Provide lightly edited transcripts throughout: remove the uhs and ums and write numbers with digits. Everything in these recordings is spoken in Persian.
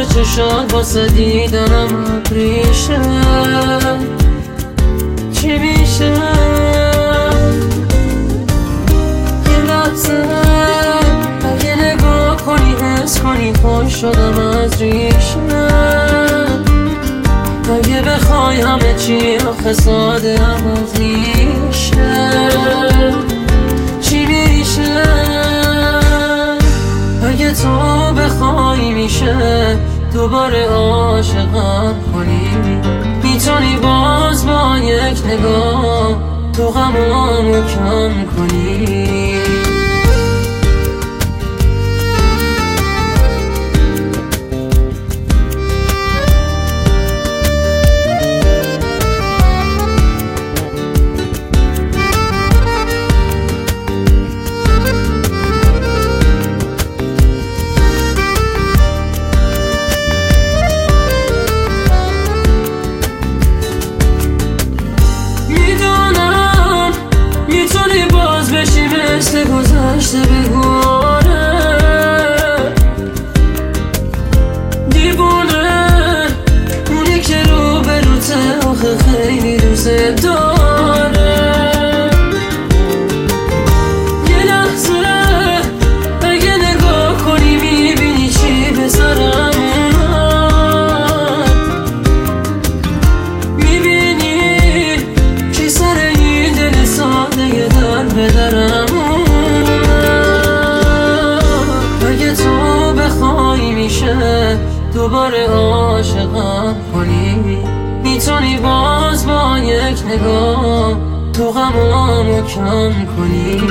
چشات واسه دیدنم ابریشه. چی میشه یه لحظه اگه نگاه کنی حس کنی خوش شدم از ریشه. اگه بخوای همه چی آخه ساده عوض میشه. چی میشه اگه تو بخوای میشه دوباره عاشقم کنی. میتونی باز با یک نگاه تو غمامو کم کنی. مثل گذشته بگونه دیوونه اونی که رو به روته آخه خیلی دوست داره. یه لحظه اگه نگاه کنی میبینی چی به سرم اومد. میبینی چی سر این دل ساده یه در به درم. دوباره عاشقم کنی. میتونی باز با یک نگاه تو غمامو کم کنی.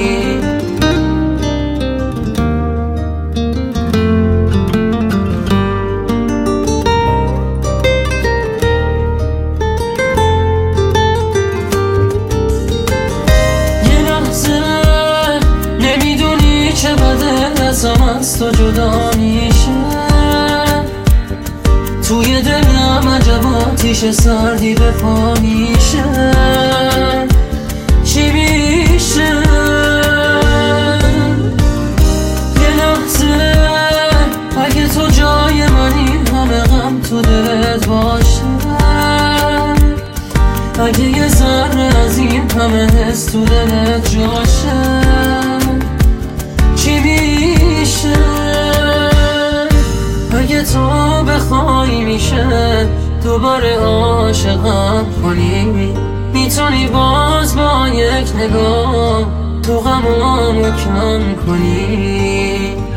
یه لحظه نمیدونی چه بده ازم از تو جدا میشه. توی دلم عجب آتیش سردی به پا میشه. چی میشه یه لحظه اگه تو جای منی همه غم تو دلت باشه. اگه یه ذره از این همه حس تو دلت جاشه. چی میشه اگه تو بخوای میشه دوباره عاشقم کنی. میتونی باز با یک نگاه تو غمامو کم کنی.